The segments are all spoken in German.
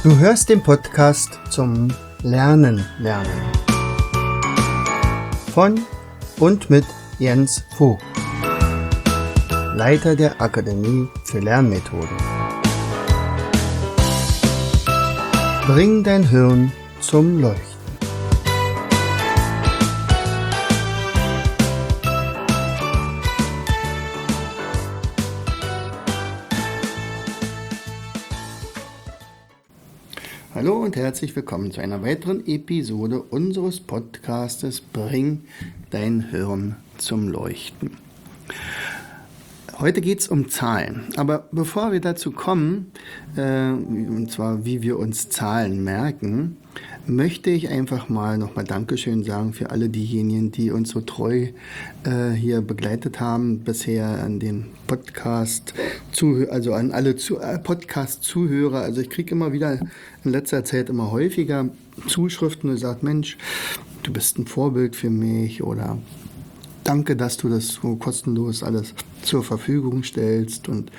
Du hörst den Podcast zum Lernen. Von und mit Jens Vogt, Leiter der Akademie für Lernmethoden. Bring dein Hirn zum Leuchten. Hallo und herzlich willkommen zu einer weiteren Episode unseres Podcastes Bring dein Hirn zum Leuchten. Heute geht es um Zahlen, aber bevor wir dazu kommen, und zwar wie wir uns Zahlen merken, möchte ich einfach nochmal Dankeschön sagen für alle diejenigen, die uns so treu hier begleitet haben bisher an den Podcast, also an alle Podcast-Zuhörer. Also ich kriege immer wieder in letzter Zeit immer häufiger Zuschriften und sagt, Mensch, du bist ein Vorbild für mich oder danke, dass du das so kostenlos alles zur Verfügung stellst und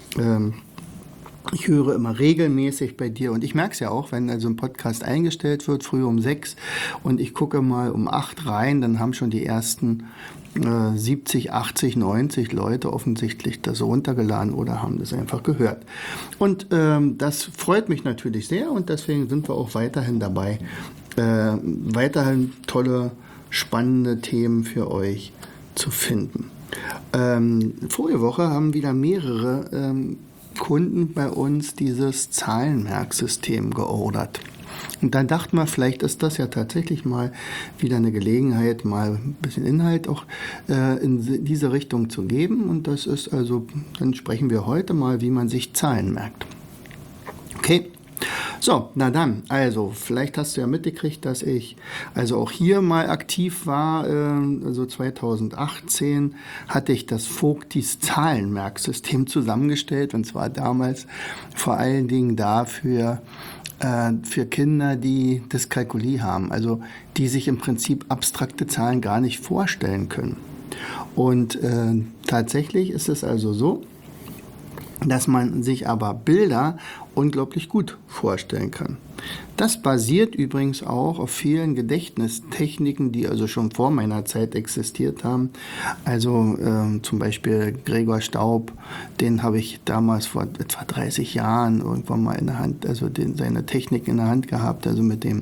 ich höre immer regelmäßig bei dir und ich merke es ja auch, wenn also ein Podcast eingestellt wird, früh um 6 und ich gucke mal um 8 rein, dann haben schon die ersten 70, 80, 90 Leute offensichtlich das runtergeladen oder haben das einfach gehört. Und das freut mich natürlich sehr und deswegen sind wir auch weiterhin dabei, weiterhin tolle, spannende Themen für euch zu finden. Vorige Woche haben wieder mehrere Kunden bei uns dieses Zahlenmerksystem geordert. Und dann dachten wir, vielleicht ist das ja tatsächlich mal wieder eine Gelegenheit, mal ein bisschen Inhalt auch in diese Richtung zu geben. Und das ist also, dann sprechen wir heute mal, wie man sich Zahlen merkt. Okay. So, na dann, also vielleicht hast du ja mitgekriegt, dass ich also auch hier mal aktiv war, also 2018 hatte ich das Vogtis Zahlenmerksystem zusammengestellt und zwar damals vor allen Dingen dafür, für Kinder, die Dyskalkulie haben, also die sich im Prinzip abstrakte Zahlen gar nicht vorstellen können. Und tatsächlich ist es also so, dass man sich aber Bilder unglaublich gut vorstellen kann. Das basiert übrigens auch auf vielen Gedächtnistechniken, die also schon vor meiner Zeit existiert haben. Also zum Beispiel Gregor Staub, den habe ich damals vor etwa 30 Jahren irgendwann mal in der Hand, also seine Technik in der Hand gehabt, also mit dem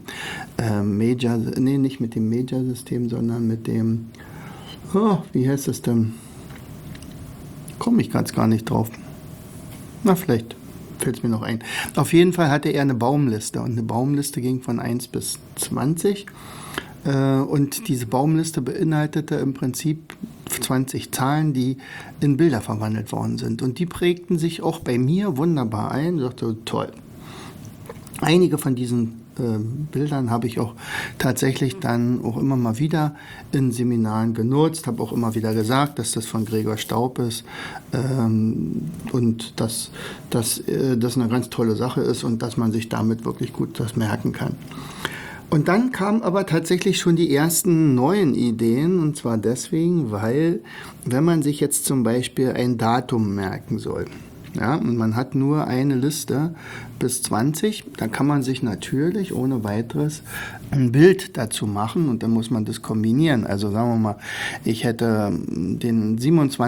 nicht mit dem Major-System, sondern mit dem, wie heißt es denn? Komme ich ganz gar nicht drauf. Na, vielleicht fällt es mir noch ein. Auf jeden Fall hatte er eine Baumliste und eine Baumliste ging von 1 bis 20 und diese Baumliste beinhaltete im Prinzip 20 Zahlen, die in Bilder verwandelt worden sind und die prägten sich auch bei mir wunderbar ein. Ich dachte, toll. Einige von diesen Bildern habe ich auch tatsächlich dann auch immer mal wieder in Seminaren genutzt, habe auch immer wieder gesagt, dass das von Gregor Staub ist und dass das eine ganz tolle Sache ist und dass man sich damit wirklich gut das merken kann. Und dann kamen aber tatsächlich schon die ersten neuen Ideen und zwar deswegen, weil wenn man sich jetzt zum Beispiel ein Datum merken soll, ja, und man hat nur eine Liste bis 20, dann kann man sich natürlich ohne weiteres ein Bild dazu machen und dann muss man das kombinieren. Also sagen wir mal, ich hätte den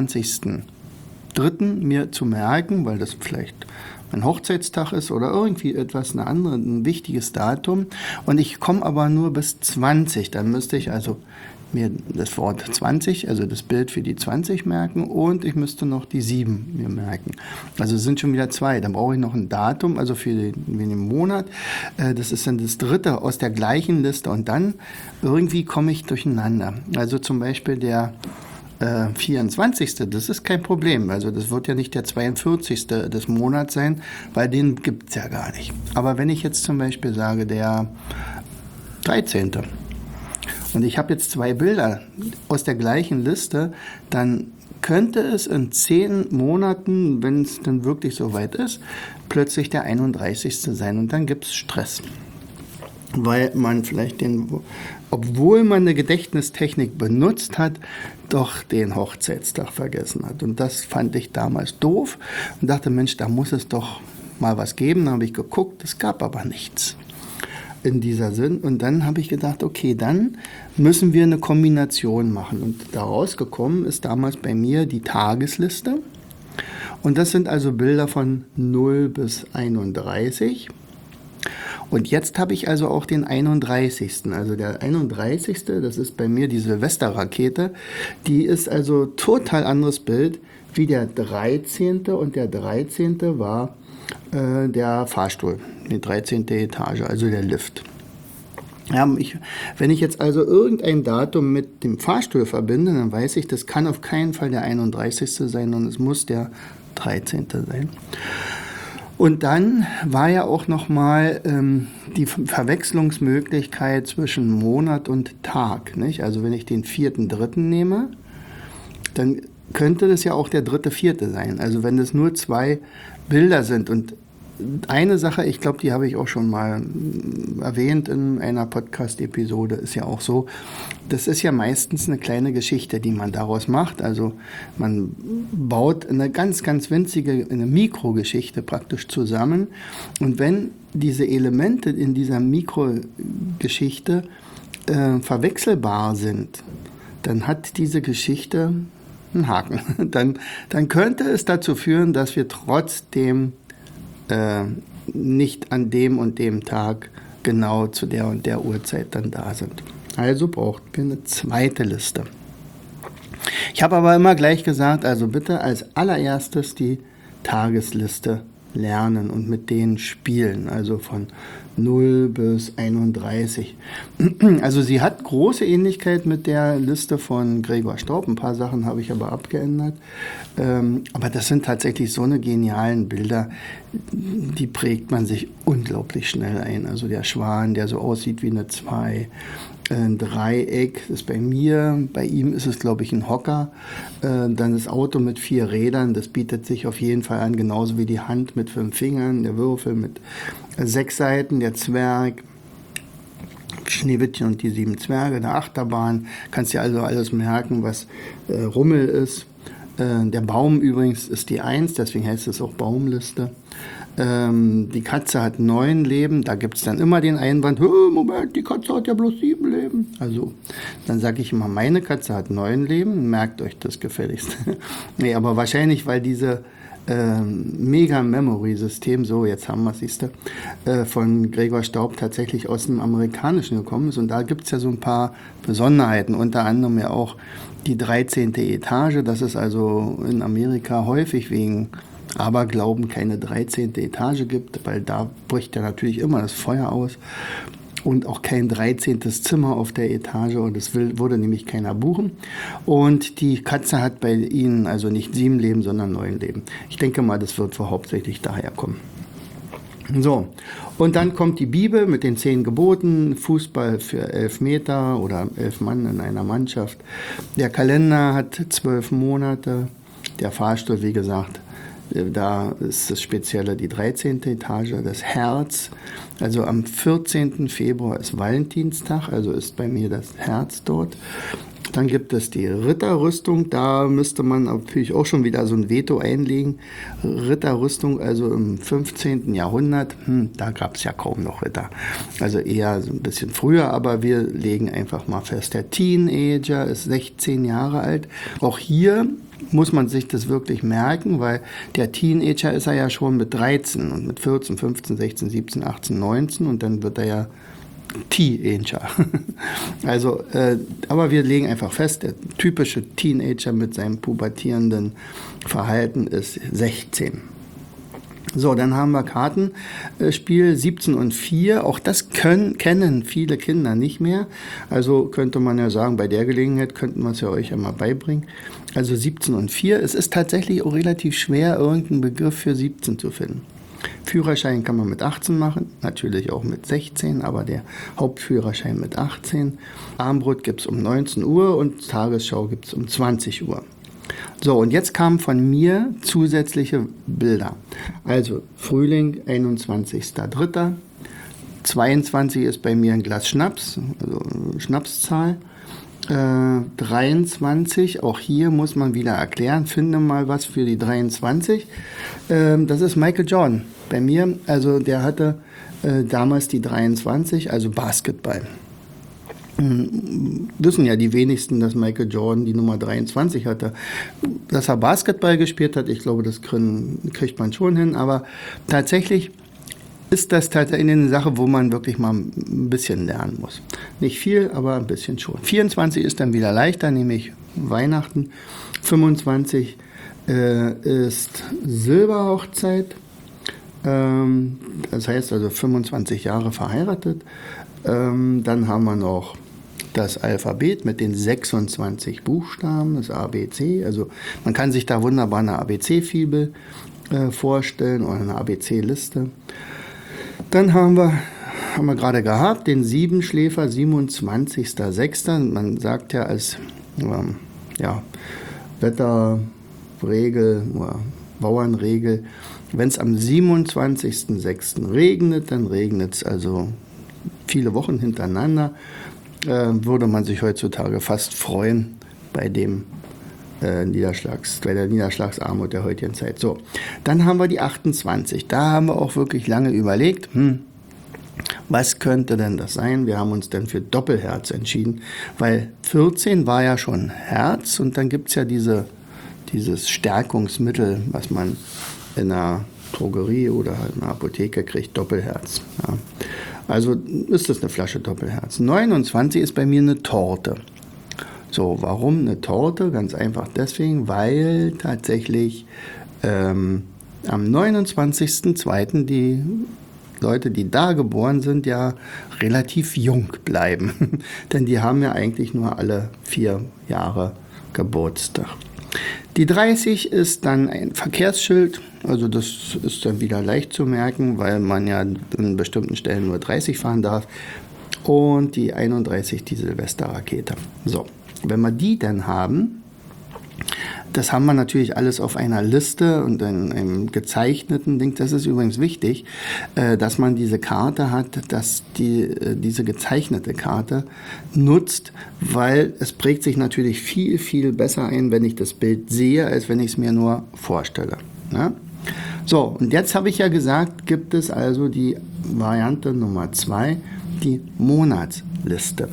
27.03. mir zu merken, weil das vielleicht mein Hochzeitstag ist oder irgendwie ein wichtiges Datum und ich komme aber nur bis 20, dann müsste ich also mir das Wort 20, also das Bild für die 20 merken und ich müsste noch die 7 mir merken. Also es sind schon wieder 2. Dann brauche ich noch ein Datum, also für den Monat. Das ist dann das 3. aus der gleichen Liste und dann irgendwie komme ich durcheinander. Also zum Beispiel der 24. Das ist kein Problem. Also das wird ja nicht der 42. des Monats sein, weil den gibt es ja gar nicht. Aber wenn ich jetzt zum Beispiel sage, der 13. und ich habe jetzt 2 Bilder aus der gleichen Liste, dann könnte es in 10 Monaten, wenn es dann wirklich so weit ist, plötzlich der 31. sein und dann gibt es Stress. Weil man vielleicht obwohl man eine Gedächtnistechnik benutzt hat, doch den Hochzeitstag vergessen hat. Und das fand ich damals doof und dachte, Mensch, da muss es doch mal was geben. Dann habe ich geguckt, es gab aber nichts in dieser Sinn. Und dann habe ich gedacht, okay, dann müssen wir eine Kombination machen. Und daraus gekommen ist damals bei mir die Tagesliste. Und das sind also Bilder von 0 bis 31. Und jetzt habe ich also auch den 31. Also der 31., das ist bei mir die Silvesterrakete, die ist also total anderes Bild wie der 13. Und der 13. war der Fahrstuhl, die 13. Etage, also der Lift. Ja, wenn ich jetzt also irgendein Datum mit dem Fahrstuhl verbinde, dann weiß ich, das kann auf keinen Fall der 31. sein, sondern es muss der 13. sein. Und dann war ja auch nochmal die Verwechslungsmöglichkeit zwischen Monat und Tag. Nicht? Also wenn ich den 4.3. nehme, dann könnte das ja auch der 3.4. sein. Also wenn es nur 2 Bilder sind. Und eine Sache, ich glaube, die habe ich auch schon mal erwähnt in einer Podcast-Episode, ist ja auch so, das ist ja meistens eine kleine Geschichte, die man daraus macht. Also man baut eine ganz, ganz winzige, eine Mikrogeschichte praktisch zusammen. Und wenn diese Elemente in dieser Mikrogeschichte verwechselbar sind, dann hat diese Geschichte einen Haken. Dann könnte es dazu führen, dass wir trotzdem nicht an dem und dem Tag genau zu der und der Uhrzeit dann da sind. Also brauchen wir eine zweite Liste. Ich habe aber immer gleich gesagt, also bitte als allererstes die Tagesliste lernen und mit denen spielen, also von 0 bis 31. Also sie hat große Ähnlichkeit mit der Liste von Gregor Staub. Ein paar Sachen habe ich aber abgeändert. Aber das sind tatsächlich so eine genialen Bilder, die prägt man sich unglaublich schnell ein. Also der Schwan, der so aussieht wie eine 2. Ein Dreieck ist bei mir, bei ihm ist es, glaube ich, ein Hocker. Dann das Auto mit 4 Rädern, das bietet sich auf jeden Fall an, genauso wie die Hand mit 5 Fingern, der Würfel mit 6 Seiten, der Zwerg, Schneewittchen und die 7 Zwerge, der Achterbahn. Kannst dir also alles merken, was Rummel ist. Der Baum übrigens ist die 1, deswegen heißt es auch Baumliste. Die Katze hat 9 Leben, da gibt es dann immer den Einwand, Moment, die Katze hat ja bloß 7 Leben. Also, dann sage ich immer, meine Katze hat 9 Leben, merkt euch das gefälligst. Nee, aber wahrscheinlich, weil diese Mega-Memory-System, so jetzt haben wir es, siehst du, von Gregor Staub tatsächlich aus dem Amerikanischen gekommen ist. Und da gibt es ja so ein paar Besonderheiten, unter anderem ja auch die 13. Etage. Das ist also in Amerika häufig wegen Aberglauben keine 13. Etage gibt, weil da bricht ja natürlich immer das Feuer aus. Und auch kein 13. Zimmer auf der Etage und es würde nämlich keiner buchen. Und die Katze hat bei ihnen also nicht 7 Leben, sondern 9 Leben. Ich denke mal, das wird wohl hauptsächlich daher kommen. So, und dann kommt die Bibel mit den 10 Geboten, Fußball für 11 Meter oder 11 Mann in einer Mannschaft. Der Kalender hat 12 Monate, der Fahrstuhl, wie gesagt, da ist das Spezielle die 13. Etage, das Herz. Also am 14. Februar ist Valentinstag, also ist bei mir das Herz dort. Dann gibt es die Ritterrüstung, da müsste man natürlich auch schon wieder so ein Veto einlegen. Ritterrüstung, also im 15. Jahrhundert, da gab es ja kaum noch Ritter. Also eher so ein bisschen früher, aber wir legen einfach mal fest, der Teenager ist 16 Jahre alt. Auch hier muss man sich das wirklich merken, weil der Teenager ist er ja schon mit 13 und mit 14, 15, 16, 17, 18, 19 und dann wird er ja Teenager. Also, aber wir legen einfach fest, der typische Teenager mit seinem pubertierenden Verhalten ist 16. So, dann haben wir Kartenspiel 17 und 4. Auch das kennen viele Kinder nicht mehr. Also könnte man ja sagen, bei der Gelegenheit könnten wir es ja euch einmal beibringen. Also 17 und 4. Es ist tatsächlich auch relativ schwer, irgendeinen Begriff für 17 zu finden. Führerschein kann man mit 18 machen, natürlich auch mit 16, aber der Hauptführerschein mit 18. Armbrot gibt es um 19 Uhr und Tagesschau gibt es um 20 Uhr. So, und jetzt kamen von mir zusätzliche Bilder. Also Frühling, 21.03. 22 ist bei mir ein Glas Schnaps, also Schnapszahl. 23, auch hier muss man wieder erklären, finde mal was für die 23. Das ist Michael Jordan bei mir, also der hatte damals die 23, also Basketball. Wissen ja die wenigsten, dass Michael Jordan die Nummer 23 hatte. Dass er Basketball gespielt hat, ich glaube, das kriegt man schon hin, aber tatsächlich ist das tatsächlich eine Sache, wo man wirklich mal ein bisschen lernen muss. Nicht viel, aber ein bisschen schon. 24 ist dann wieder leichter, nämlich Weihnachten. 25 ist Silberhochzeit. Das heißt also 25 Jahre verheiratet. Dann haben wir noch das Alphabet mit den 26 Buchstaben, das ABC. Also man kann sich da wunderbar eine ABC-Fibel vorstellen oder eine ABC-Liste. Dann haben wir gerade gehabt, den Siebenschläfer, 27.06. Man sagt ja als Wetterregel oder Bauernregel, wenn es am 27.06. regnet, dann regnet es also viele Wochen hintereinander. Würde man sich heutzutage fast freuen bei der Niederschlagsarmut der heutigen Zeit. So, dann haben wir die 28. Da haben wir auch wirklich lange überlegt, was könnte denn das sein? Wir haben uns dann für Doppelherz entschieden, weil 14 war ja schon Herz und dann gibt es ja dieses Stärkungsmittel, was man in einer Drogerie oder in einer Apotheke kriegt, Doppelherz. Ja. Also ist das eine Flasche Doppelherz. 29 ist bei mir eine Torte. So, warum eine Torte? Ganz einfach deswegen, weil tatsächlich am 29.02. die Leute, die da geboren sind, ja relativ jung bleiben. Denn die haben ja eigentlich nur alle 4 Jahre Geburtstag. Die 30 ist dann ein Verkehrsschild, also das ist dann wieder leicht zu merken, weil man ja in bestimmten Stellen nur 30 fahren darf. Und die 31, die Silvesterrakete. So, wenn wir die dann haben, das haben wir natürlich alles auf einer Liste und in einem gezeichneten Ding. Das ist übrigens wichtig, dass man diese Karte hat, dass diese gezeichnete Karte nutzt, weil es prägt sich natürlich viel, viel besser ein, wenn ich das Bild sehe, als wenn ich es mir nur vorstelle. Ne? So, und jetzt habe ich ja gesagt, gibt es also die Variante Nummer 2, die Monatsliste.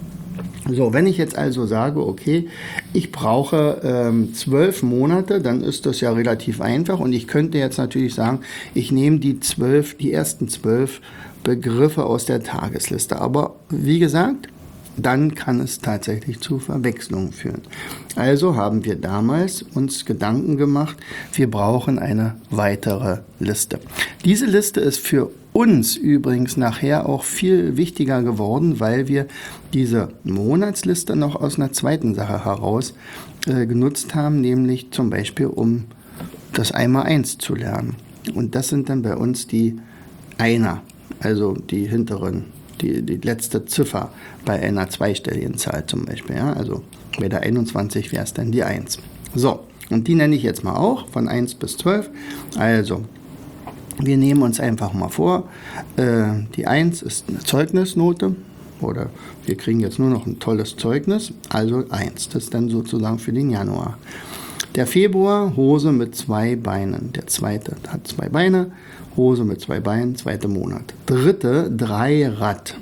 So, wenn ich jetzt also sage, okay, ich brauche 12 Monate, dann ist das ja relativ einfach und ich könnte jetzt natürlich sagen, ich nehme die ersten 12 Begriffe aus der Tagesliste. Aber wie gesagt, dann kann es tatsächlich zu Verwechslungen führen. Also haben wir damals uns Gedanken gemacht, wir brauchen eine weitere Liste. Diese Liste ist für uns übrigens nachher auch viel wichtiger geworden, weil wir diese Monatsliste noch aus einer zweiten Sache heraus genutzt haben, nämlich zum Beispiel, um das Einmaleins zu lernen. Und das sind dann bei uns die Einer, also die hinteren, die letzte Ziffer bei einer zweistelligen Zahl zum Beispiel. Ja? Also bei der 21 wäre es dann die 1. So, und die nenne ich jetzt mal auch von 1 bis 12. Also, wir nehmen uns einfach mal vor, die 1 ist eine Zeugnisnote oder wir kriegen jetzt nur noch ein tolles Zeugnis, also 1, das ist dann sozusagen für den Januar. Der Februar, Hose mit 2 Beinen, der zweite hat 2 Beine, Hose mit 2 Beinen, zweiter Monat. Dritte, Dreirad.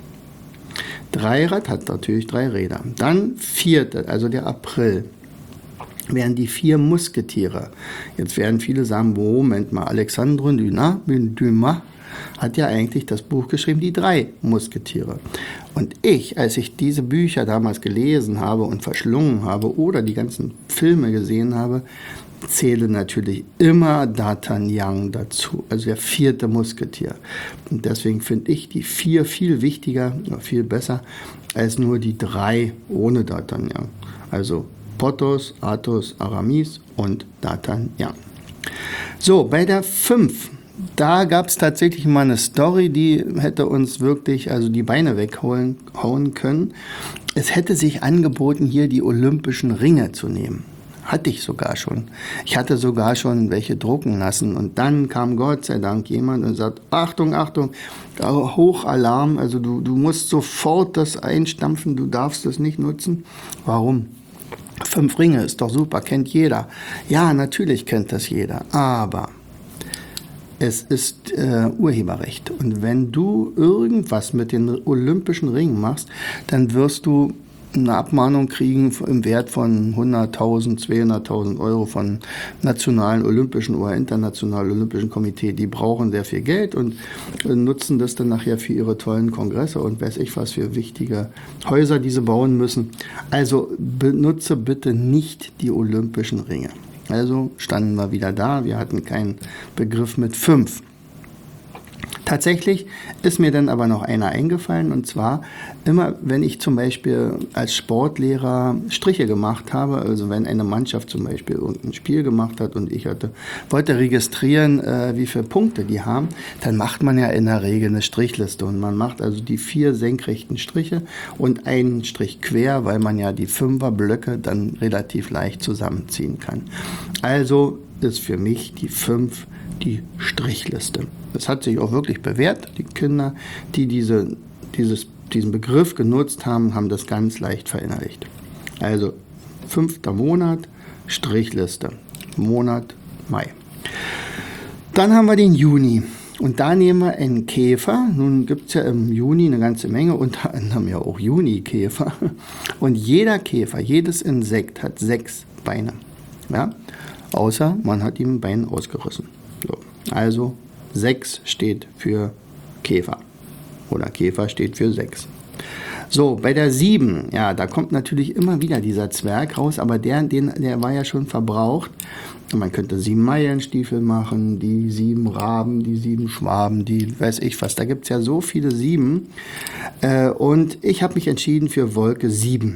Dreirad hat natürlich 3 Räder. Dann vierte, also der April, wären die 4 Musketiere. Jetzt werden viele sagen, Moment mal, Alexandre Dumas hat ja eigentlich das Buch geschrieben, die 3 Musketiere. Und als ich diese Bücher damals gelesen habe und verschlungen habe oder die ganzen Filme gesehen habe, zähle natürlich immer D'Artagnan dazu, also der 4. Musketier. Und deswegen finde ich die 4 viel wichtiger, viel besser, als nur die 3 ohne D'Artagnan. Also Porthos, Athos, Aramis und D'Artagnan. So, bei der 5, da gab es tatsächlich mal eine Story, die hätte uns wirklich die Beine weghauen können. Es hätte sich angeboten, hier die Olympischen Ringe zu nehmen. Hatte ich sogar schon. Ich hatte sogar schon welche drucken lassen. Und dann kam Gott sei Dank jemand und sagt, Achtung, Achtung, Hochalarm, also du musst sofort das einstampfen, du darfst das nicht nutzen. Warum? 5 Ringe ist doch super, kennt jeder. Ja, natürlich kennt das jeder, aber es ist Urheberrecht. Und wenn du irgendwas mit den Olympischen Ringen machst, dann wirst du eine Abmahnung kriegen im Wert von 100.000, 200.000 Euro von nationalen Olympischen oder internationalen Olympischen Komitee. Die brauchen sehr viel Geld und nutzen das dann nachher für ihre tollen Kongresse und weiß ich was für wichtige Häuser, die sie bauen müssen. Also benutze bitte nicht die Olympischen Ringe. Also standen wir wieder da, wir hatten keinen Begriff mit 5. Tatsächlich ist mir dann aber noch einer eingefallen, und zwar immer, wenn ich zum Beispiel als Sportlehrer Striche gemacht habe, also wenn eine Mannschaft zum Beispiel irgendein Spiel gemacht hat und ich wollte registrieren, wie viele Punkte die haben, dann macht man ja in der Regel eine Strichliste und man macht also die 4 senkrechten Striche und einen Strich quer, weil man ja die 5er-Blöcke dann relativ leicht zusammenziehen kann. Also ist für mich die 5 die Strichliste. Das hat sich auch wirklich bewährt. Die Kinder, die diesen Begriff genutzt haben, haben das ganz leicht verinnerlicht. Also 5. Monat, Strichliste. Monat Mai. Dann haben wir den Juni. Und da nehmen wir einen Käfer. Nun gibt es ja im Juni eine ganze Menge, unter anderem ja auch Junikäfer. Und jeder Käfer, jedes Insekt hat 6 Beine. Ja? Außer man hat ihm ein Bein ausgerissen. So. Also 6 steht für Käfer. Oder Käfer steht für 6. So, bei der 7, ja, da kommt natürlich immer wieder dieser Zwerg raus, aber der war ja schon verbraucht. Man könnte 7 Meilenstiefel machen, die 7 Raben, die 7 Schwaben, die weiß ich was. Da gibt es ja so viele 7. Und ich habe mich entschieden für Wolke 7.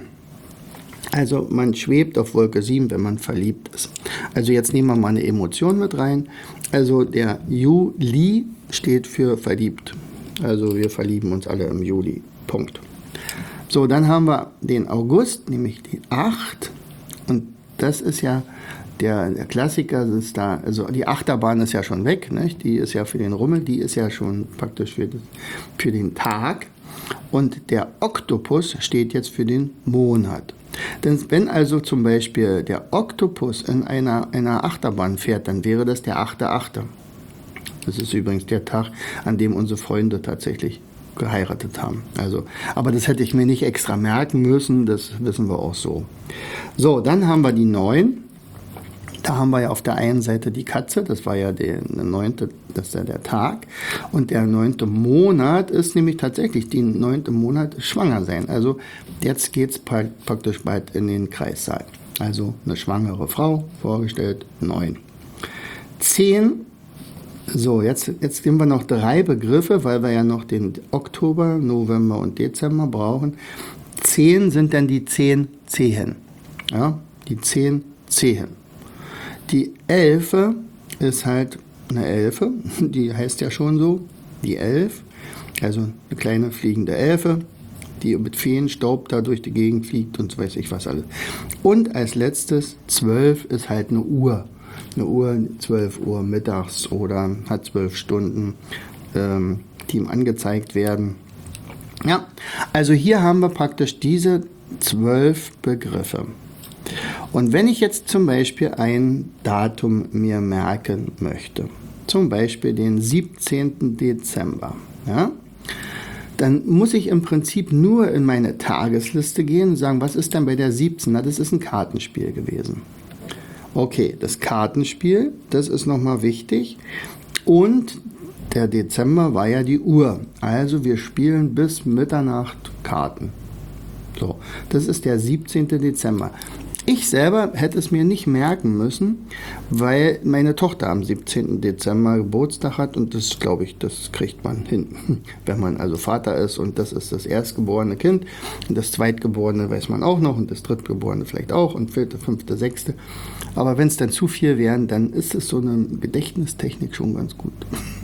Also man schwebt auf Wolke 7, wenn man verliebt ist. Also jetzt nehmen wir mal eine Emotion mit rein. Also der Juli steht für verliebt. Also wir verlieben uns alle im Juli. Punkt. So, dann haben wir den August, nämlich die 8. Und das ist ja der Klassiker, ist da, also die Achterbahn ist ja schon weg, nicht? Die ist ja für den Rummel, die ist ja schon praktisch für den Tag. Und der Oktopus steht jetzt für den Monat. Denn wenn also zum Beispiel der Oktopus in einer Achterbahn fährt, dann wäre das der 8.8. Das ist übrigens der Tag, an dem unsere Freunde tatsächlich geheiratet haben. Also, aber das hätte ich mir nicht extra merken müssen, das wissen wir auch so. So, dann haben wir die 9. Da haben wir ja auf der einen Seite die Katze, das war ja der 9., das ist ja der Tag. Und der 9. Monat ist nämlich tatsächlich, der 9. Monat schwanger sein. Also jetzt geht es praktisch bald in den Kreissaal. Also eine schwangere Frau, vorgestellt 9. 10. So, jetzt nehmen wir noch 3 Begriffe, weil wir ja noch den Oktober, November und Dezember brauchen. 10 sind dann die 10 Zehen. Ja, die 10 Zehen. Die 11 ist halt eine Elfe, die heißt ja schon so, die 11, also eine kleine fliegende Elfe, die mit Feenstaub da durch die Gegend fliegt und so weiß ich was alles. Und als letztes 12 ist halt eine Uhr. Eine Uhr, 12 Uhr mittags oder hat 12 Stunden, die ihm angezeigt werden. Ja, also hier haben wir praktisch diese 12 Begriffe. Und wenn ich jetzt zum Beispiel ein Datum mir merken möchte, zum Beispiel den 17. Dezember, ja, dann muss ich im Prinzip nur in meine Tagesliste gehen und sagen, was ist denn bei der 17? Na, das ist ein Kartenspiel gewesen. Okay, das Kartenspiel, das ist nochmal wichtig. Und der Dezember war ja die Uhr. Also wir spielen bis Mitternacht Karten. So, das ist der 17. Dezember. Ich selber hätte es mir nicht merken müssen, weil meine Tochter am 17. Dezember Geburtstag hat und das, glaube ich, das kriegt man hin, wenn man also Vater ist und das ist das erstgeborene Kind und das zweitgeborene weiß man auch noch und das drittgeborene vielleicht auch und 4., 5., 6. Aber wenn es dann zu viel wären, dann ist es so eine Gedächtnistechnik schon ganz gut.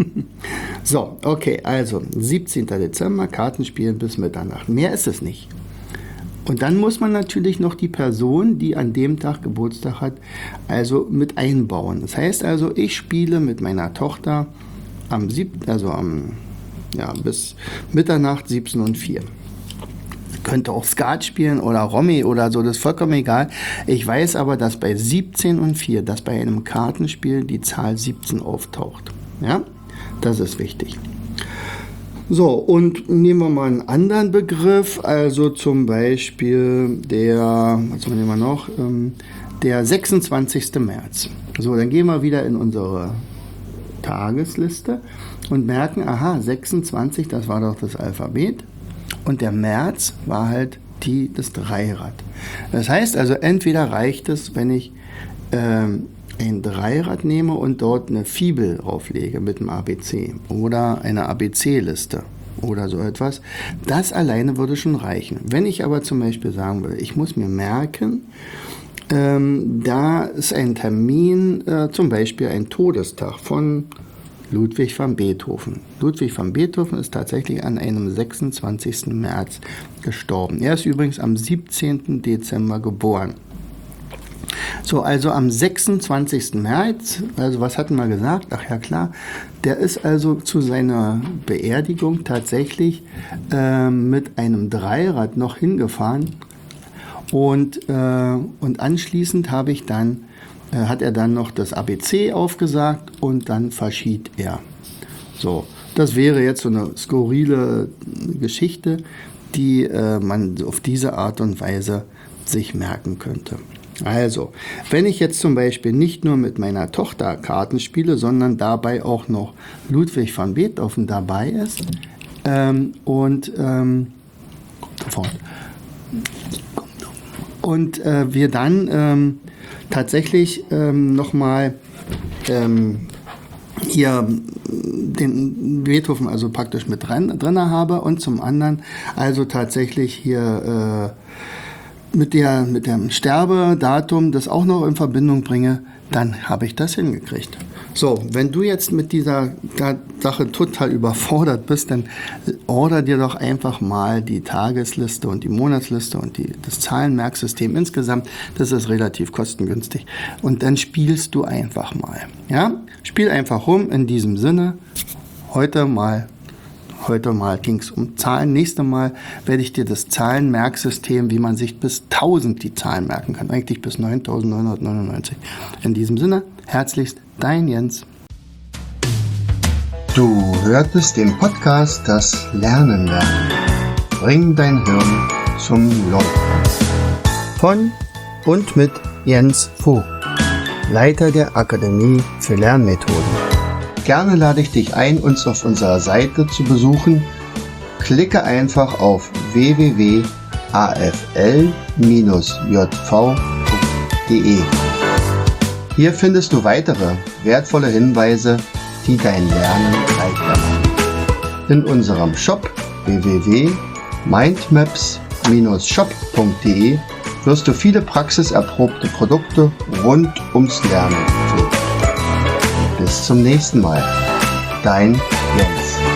So, okay, also 17. Dezember, Kartenspielen bis Mitternacht. Mehr ist es nicht. Und dann muss man natürlich noch die Person, die an dem Tag Geburtstag hat, also mit einbauen. Das heißt also, ich spiele mit meiner Tochter bis Mitternacht 17:04. Könnte auch Skat spielen oder Romy oder so, das ist vollkommen egal. Ich weiß aber, dass bei 17:04, dass bei einem Kartenspiel die Zahl 17 auftaucht. Ja, das ist wichtig. So, und nehmen wir mal einen anderen Begriff, also zum Beispiel der 26. März. So, dann gehen wir wieder in unsere Tagesliste und merken, 26, das war doch das Alphabet. Und der März war halt das Dreirad. Das heißt also, entweder reicht es, wenn ich ein Dreirad nehme und dort eine Fibel drauflege mit einem ABC oder eine ABC-Liste oder so etwas. Das alleine würde schon reichen. Wenn ich aber zum Beispiel sagen würde, ich muss mir merken, da ist ein Termin, zum Beispiel ein Todestag von Ludwig van Beethoven. Ludwig van Beethoven ist tatsächlich an einem 26. März gestorben. Er ist übrigens am 17. Dezember geboren. So, also am 26. März, also was hatten wir gesagt? Ach ja, klar, der ist also zu seiner Beerdigung tatsächlich mit einem Dreirad noch hingefahren und anschließend hat er dann noch das ABC aufgesagt und dann verschied er. So, das wäre jetzt so eine skurrile Geschichte, die man auf diese Art und Weise sich merken könnte. Also, wenn ich jetzt zum Beispiel nicht nur mit meiner Tochter Karten spiele, sondern dabei auch noch Ludwig van Beethoven dabei ist wir dann tatsächlich nochmal hier den Beethoven also praktisch mit drin habe und zum anderen also tatsächlich hier mit dem Sterbedatum das auch noch in Verbindung bringe, dann habe ich das hingekriegt. So, wenn du jetzt mit dieser Sache total überfordert bist, dann order dir doch einfach mal die Tagesliste und die Monatsliste und das Zahlenmerksystem insgesamt. Das ist relativ kostengünstig. Und dann spielst du einfach mal. Ja? Spiel einfach rum in diesem Sinne. Heute mal ging es um Zahlen. Nächstes Mal werde ich dir das Zahlenmerksystem, wie man sich bis 1000 die Zahlen merken kann. Eigentlich bis 9999. In diesem Sinne, herzlichst, dein Jens. Du hörtest den Podcast Das Lernen lernen. Bring dein Hirn zum Laufen. Von und mit Jens Vogt, Leiter der Akademie für Lernmethoden. Gerne lade ich dich ein, uns auf unserer Seite zu besuchen. Klicke einfach auf www.afl-jv.de. Hier findest du weitere wertvolle Hinweise, die dein Lernen leichter machen. In unserem Shop www.mindmaps-shop.de wirst du viele praxiserprobte Produkte rund ums Lernen finden. Bis zum nächsten Mal. Dein Jens.